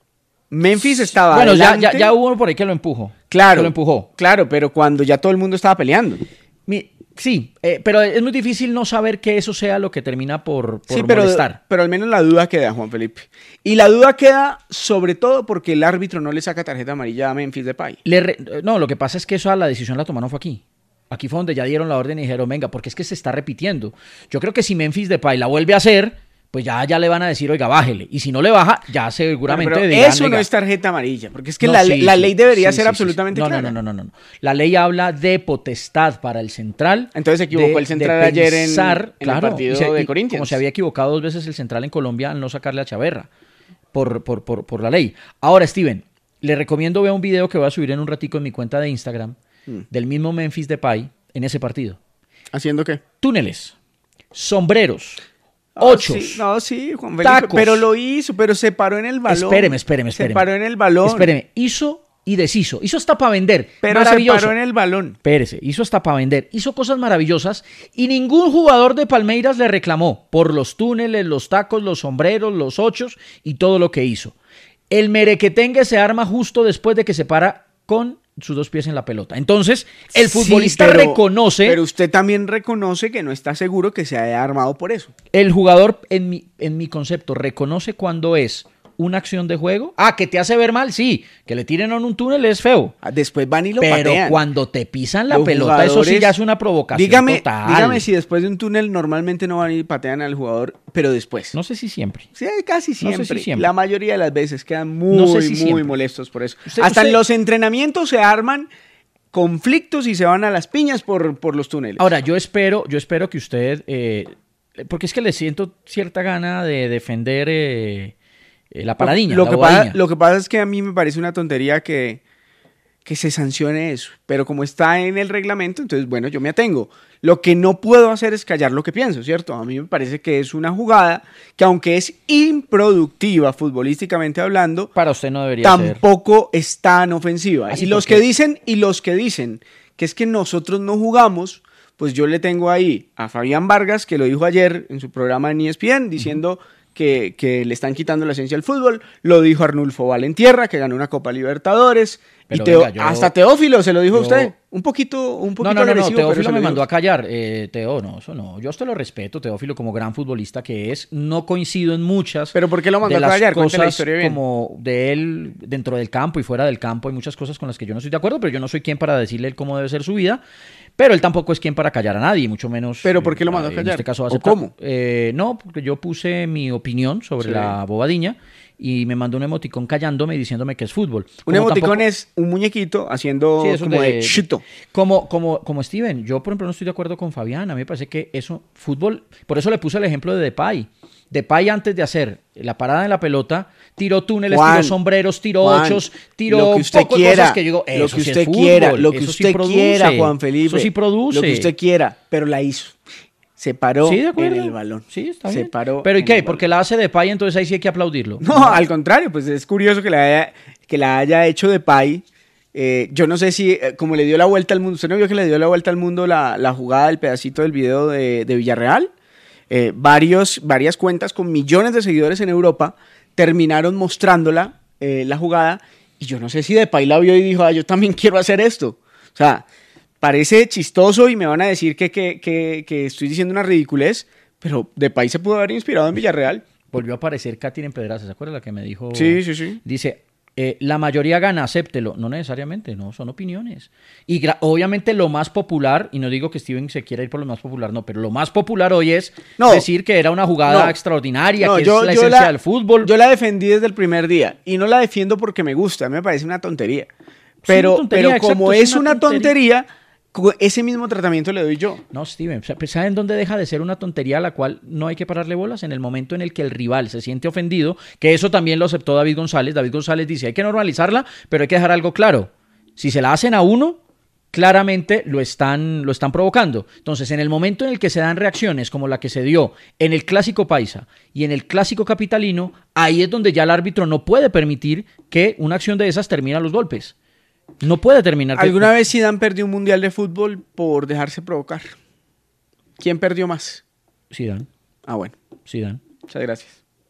Memphis estaba Bueno, ya, adelante. ya, ya hubo uno por ahí que lo empujó. Claro, Que lo empujó. claro, pero cuando ya todo el mundo estaba peleando. Mi- sí, eh, pero es muy difícil no saber que eso sea lo que termina por, por Sí, pero, molestar. pero al menos la duda queda, Juan Felipe. Y la duda queda sobre todo porque el árbitro no le saca tarjeta amarilla a Memphis Depay. Le re- no, lo que pasa es que eso la decisión la tomaron fue aquí. Aquí fue donde ya dieron la orden y dijeron, venga, porque es que se está repitiendo. Yo creo que si Memphis Depay la vuelve a hacer, pues ya, ya le van a decir, oiga, bájele. Y si no le baja, ya seguramente Pero dirán, eso no "Venga". es tarjeta amarilla, porque es que No, la, sí, la sí, ley debería sí, ser sí, absolutamente sí. No, clara. No, no, no, no, no. La ley habla de potestad para el central. Entonces se equivocó de- el central de ayer en- pensar, en el claro, partido y se- de y Corinthians. Como se había equivocado dos veces el central en Colombia al no sacarle a Chaverra por, por, por, por la ley. Ahora, Steven, le recomiendo ver un video que voy a subir en un ratico en mi cuenta de Instagram Mm. del mismo Memphis Depay en ese partido. ¿Haciendo qué? Túneles, sombreros, Ah, ochos. sí, no, sí, Juan Felipe, tacos. pero lo hizo, pero se paró en el balón. Espéreme, espéreme, espéreme. Se paró en el balón. Espéreme, hizo y deshizo. Hizo hasta para vender. Pero se Maravilloso. paró en el balón. Espérese, hizo hasta para vender, hizo cosas maravillosas y ningún jugador de Palmeiras le reclamó por los túneles, los tacos, los sombreros, los ochos y todo lo que hizo. El merequetengue se arma justo después de que se para con sus dos pies en la pelota. Entonces, el Sí, futbolista pero- reconoce, Pero usted también reconoce que no está seguro que se haya armado por eso. el jugador, en mi, en mi concepto, reconoce cuando es una acción de juego. Ah, que te hace ver mal, sí. Que le tiren en un túnel es feo. Ah, Después van y lo Pero patean. cuando te pisan la Los pelota, eso sí jugadores- ya es una provocación dígame, total. dígame si después de un túnel normalmente no van y patean al jugador, pero después. No sé si siempre. Sí, casi No sé siempre. si siempre. La mayoría de las veces quedan muy, No sé si muy siempre. molestos por eso. Usted- Hasta usted- en los entrenamientos se arman conflictos y se van a las piñas por, por los túneles. Ahora, yo espero, yo espero que usted, eh, porque es que le siento cierta gana de defender eh, eh, la paradiña, Lo, la que pasa, bobadiña. lo que pasa es que a mí me parece una tontería que, que se sancione eso. Pero como está en el reglamento, entonces, bueno, yo me atengo. Lo que no puedo hacer es callar lo que pienso, ¿cierto? A mí me parece que es una jugada que, aunque es improductiva futbolísticamente hablando, Para usted no debería ser. tampoco es tan ofensiva. Así y los porque- que dicen, y los que dicen que es que nosotros no jugamos, pues yo le tengo ahí a Fabián Vargas, que lo dijo ayer en su programa en E S P N, diciendo que, que le están quitando la esencia al fútbol. Lo dijo Arnulfo Valentierra, que ganó una Copa Libertadores. Pero y Teo- venga, yo- hasta Teófilo se lo dijo a yo- usted. Un poquito, un poquito No, no, no, no, agresivo, pero se Teófilo lo me dijo. mandó a callar. Eh, Teo, no, eso no. Yo a usted lo respeto, Teófilo, como gran futbolista que es. No coincido en muchas. ¿Pero por qué lo mandó de a las callar? Cuente la cosas historia bien. como de él dentro del campo y fuera del campo. Hay muchas cosas con las que yo no estoy de acuerdo, pero yo no soy quien para decirle él cómo debe ser su vida. Pero él tampoco es quien para callar a nadie, mucho menos. ¿Pero por qué lo mandó a eh, callar? En este caso, ¿O aceptar- cómo? Eh, no, porque yo puse mi opinión sobre Sí. la bobadiña y me mandó un emoticón callándome y diciéndome que es fútbol. Un Como emoticón tampoco- es un muñequito haciendo Sí, eso como de, de- chito. Como, como, como Steven, yo por ejemplo no estoy de acuerdo con Fabián. A mí me parece que eso, fútbol, por eso le puse el ejemplo de Depay. Depay antes de hacer la parada en la pelota, tiró túneles, Juan, tiró sombreros, tiró Juan, ochos, tiró lo que usted poco de quiera, cosas que yo digo, lo eso que sí usted es quiera, fútbol, lo que eso sí usted produce, quiera, Juan Felipe. Eso sí produce. Lo que usted quiera, pero la hizo. Se paró Sí, de en acuerdo. el balón. Sí, está Se bien. paró Pero ¿y en qué? el Porque la hace Depay, entonces ahí sí hay que aplaudirlo. No, al contrario, pues es curioso que la haya, que la haya hecho Depay. Eh, yo no sé si, eh, como le dio la vuelta al mundo, ¿usted no vio que le dio la vuelta al mundo la, la jugada, el pedacito del video de, de Villarreal? Eh, varios, varias cuentas con millones de seguidores en Europa terminaron mostrándola, eh, la jugada, y yo no sé si Depay la vio y dijo, ah, yo también quiero hacer esto. O sea, parece chistoso y me van a decir que, que, que, que estoy diciendo una ridiculez, pero Depay se pudo haber inspirado en Villarreal. Volvió a aparecer Katherine Pedraza, ¿se acuerda la que me dijo? Sí, sí, sí. Dice, eh, la mayoría gana, acéptelo. No necesariamente, no, son opiniones. Y gra- obviamente lo más popular, y no digo que Steven se quiera ir por lo más popular, no, pero lo más popular hoy es No. decir que era una jugada No. extraordinaria, No, que yo- es la yo esencia la- del fútbol. Yo la defendí desde el primer día y no la defiendo porque me gusta, a mí me parece una tontería. una Pero, tontería, pero exacto, como es es una una tontería, co- ese mismo tratamiento le doy yo. No, Steven, ¿saben dónde deja de ser una tontería a la cual no hay que pararle bolas? En el momento en el que el rival se siente ofendido, que eso también lo aceptó David González. David González dice, hay que normalizarla, pero hay que dejar algo claro. Si se la hacen a uno, claramente lo están, lo están provocando. Entonces, en el momento en el que se dan reacciones como la que se dio en el Clásico Paisa y en el Clásico Capitalino, ahí es donde ya el árbitro no puede permitir que una acción de esas termine a los golpes. No puede terminar. que- ¿Alguna vez Zidane perdió un mundial de fútbol por dejarse provocar? ¿Quién perdió más? Zidane, Ah, bueno, Zidane. muchas gracias.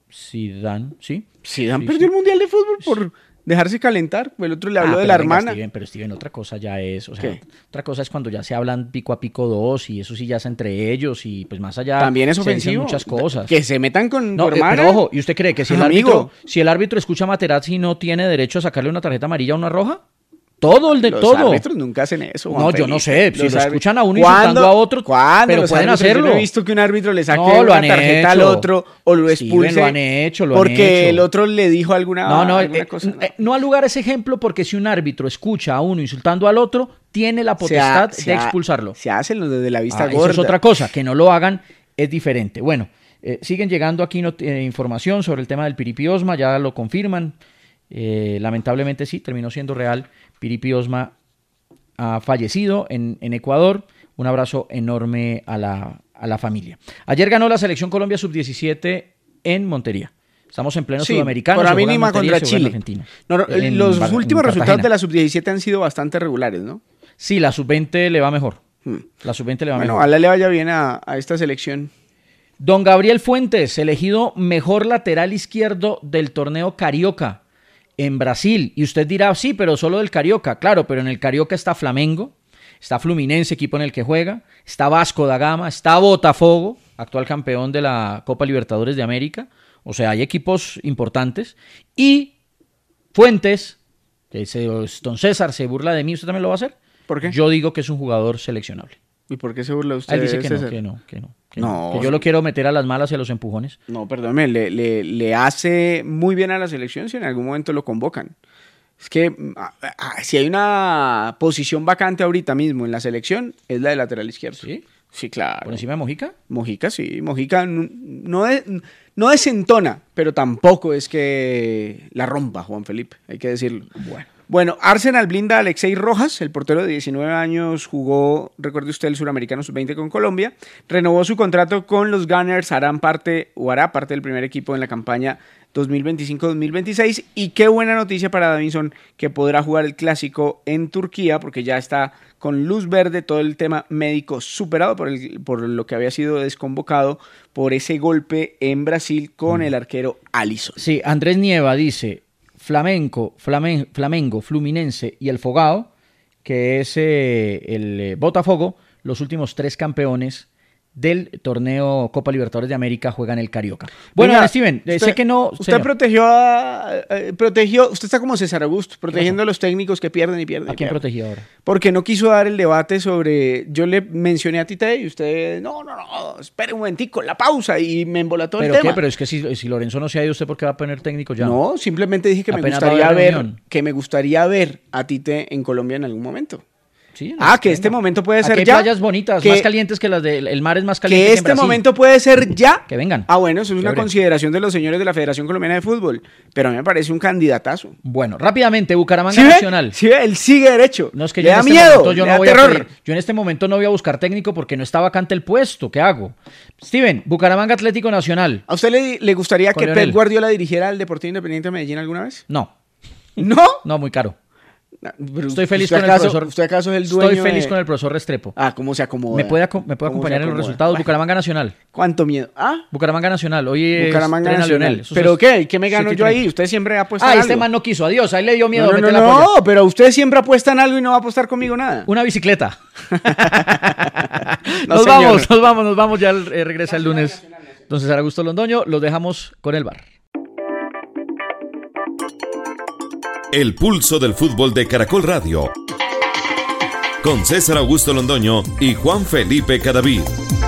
Zidane, ¿sí? Zidane sí, perdió sí. el Mundial de Fútbol por dejarse calentar. El otro le habló Ah, de la venga, hermana. Steven, pero Steven, otra cosa ya es, o sea, ¿Qué? otra cosa es cuando ya se hablan pico a pico dos y eso sí ya es entre ellos y pues más allá También es se dicen ofensivo. muchas cosas. Que se metan con No, tu eh, hermana. pero ojo, ¿y usted cree que si el Amigo. árbitro, si el árbitro escucha a Materazzi no tiene derecho a sacarle una tarjeta amarilla o una roja? Todo el de Los todo. árbitros nunca hacen eso. Juan No, yo no Felipe. sé, si Los lo árbit- escuchan a uno ¿Cuándo- insultando a otro, ¿cuándo pero los pueden árbitros? hacerlo. Yo no he visto que un árbitro le saque No, lo una han tarjeta al hecho. otro o lo Steven, expulse lo han hecho, lo han porque hecho. el otro le dijo alguna, No, no, alguna eh, cosa. eh, no al lugar ese ejemplo porque si un árbitro escucha a uno insultando al otro, tiene la Se ha- potestad se de ha- expulsarlo. Se hacen los de la vista Ah, gorda. eso es otra cosa, que no lo hagan es diferente. Bueno, eh, siguen llegando aquí not- eh, información sobre el tema del Piripi Osma, ya lo confirman. Eh, lamentablemente sí, terminó siendo real. Piripi Osma ha fallecido en, en Ecuador. Un abrazo enorme a la, a la familia. Ayer ganó la selección Colombia sub diecisiete en Montería. Estamos en pleno Sí, sudamericano. por la se juega en mínima Montería contra y se juega en Chile. Argentina. No, no, En los Bar- últimos en resultados Cartagena. de la sub diecisiete han sido bastante regulares, ¿no? Sí, la sub veinte le va mejor. Hmm. La sub veinte le va Bueno, mejor. ojalá le vaya bien a, a esta selección. Don Gabriel Fuentes, elegido mejor lateral izquierdo del torneo Carioca en Brasil. Y usted dirá, sí, pero solo del Carioca. Claro, pero en el Carioca está Flamengo, está Fluminense, equipo en el que juega, está Vasco da Gama, está Botafogo, actual campeón de la Copa Libertadores de América. O sea, hay equipos importantes. Y Fuentes, que se, don César se burla de mí, ¿usted también lo va a hacer? ¿Por qué? Yo digo que es un jugador seleccionable. ¿Y por qué se burla usted? Ah, él dice que no, César? que no, que no. Que, No. no, que yo lo quiero meter a las malas y a los empujones. No, perdóneme, le, le, le hace muy bien a la selección si en algún momento lo convocan. Es que mm, ah, ah, si hay una posición vacante ahorita mismo en la selección, es la de lateral izquierdo. ¿Sí? Sí, claro. ¿Por encima de Mojica? Mojica, sí. Mojica no, no, es- no desentona, pero tampoco es que la rompa, Juan Felipe, hay que decirlo. Bueno. Bueno, Arsenal blinda a Alexei Rojas, el portero de diecinueve años, jugó, recuerde usted, el suramericano sub veinte con Colombia, renovó su contrato con los Gunners, harán parte, o hará parte del primer equipo en la campaña dos mil veinticinco dos mil veintiséis, y qué buena noticia para Davinson, que podrá jugar el clásico en Turquía, porque ya está con luz verde, todo el tema médico superado por, el, por lo que había sido desconvocado por ese golpe en Brasil con el arquero Alisson. Sí, Andrés Nieva dice Flamenco, Flamen, Flamengo, Fluminense y el Fogao, que es eh, el eh, Botafogo, los últimos tres campeones del torneo Copa Libertadores de América juegan el Carioca. Bueno, Venga, Steven, eh, usted- sé que no... Usted señor, protegió a, eh, protegió, usted está como César Augusto, protegiendo a los técnicos que pierden y pierden. ¿a y quién pierden. protegió ahora? Porque no quiso dar el debate sobre, yo le mencioné a Tite y usted, no, no, no, espere un momentico, la pausa, y me embolató el ¿Pero tema. qué? Pero es que si, si Lorenzo no se ha ido, ¿usted por qué va a poner técnico ya? No, simplemente dije que me Apenas va a gustaría haber ver, reunión. que me gustaría ver a Tite en Colombia en algún momento. Sí, no, Ah, que venga. este momento puede Aquí ser hay ya. playas bonitas, Que- más calientes que las del el mar es más caliente Que que en este Brasil. momento puede ser ya. Que vengan. Ah, bueno, eso es una Chévere. consideración de los señores de la Federación Colombiana de Fútbol, pero a mí me parece un candidatazo. Bueno, rápidamente, Bucaramanga ¿Sí ve? Nacional. ¿Sí ve? Él sigue derecho. No es que le yo en da este miedo, momento yo le no da voy a terror. pedir- yo en este momento no voy a buscar técnico porque no está vacante el puesto. ¿Qué hago? Steven, Bucaramanga Atlético Nacional. ¿A usted le, le gustaría Con que Leonel. Pep Guardiola dirigiera al Deportivo Independiente de Medellín alguna vez? No, ¿No? no, muy caro. Pero Estoy feliz ¿usted con el acaso- profesor. ¿Usted acaso es el dueño Estoy feliz de- con el profesor Restrepo. Ah, ¿cómo se acomoda? ¿Me puede, aco- me puede ¿Cómo se acompañar en los acomoda? resultados? Bueno, Bucaramanga Nacional. ¿Cuánto miedo? ¿Ah? Bucaramanga Nacional. Hoy Bucaramanga estrena Nacional. Leonel. Eso ¿Pero es- qué? ¿Qué me gano siete y yo ahí? treinta. Usted siempre ha puesto Ah, en este algo. man no quiso. Adiós. Ahí le dio miedo No, no, meter no, la polla. no, pero usted siempre apuesta en algo y no va a apostar conmigo nada. Una bicicleta. No, nos señor. vamos, nos vamos, nos vamos. Ya eh, regresa el lunes. Entonces, Augusto Londoño, los dejamos con el bar. El pulso del fútbol de Caracol Radio. Con César Augusto Londoño y Juan Felipe Cadavid.